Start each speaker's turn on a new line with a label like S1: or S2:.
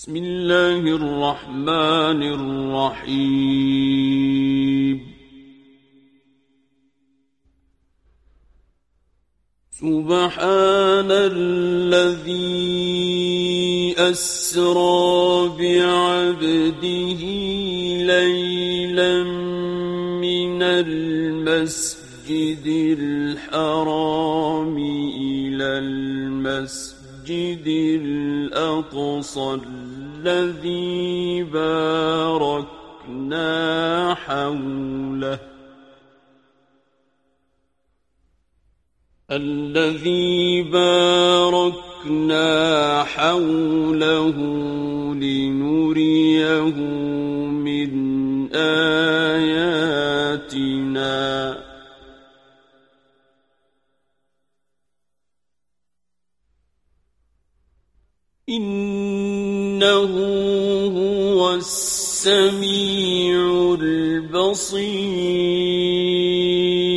S1: بسم الله الرحمن الرحيم. سبحان الذي أسرى بعبده ليلا من المسجد الحرام إلى المسجد الأقصى الذي باركنا حوله لنريه من آياتنا إنه هو السميع البصير.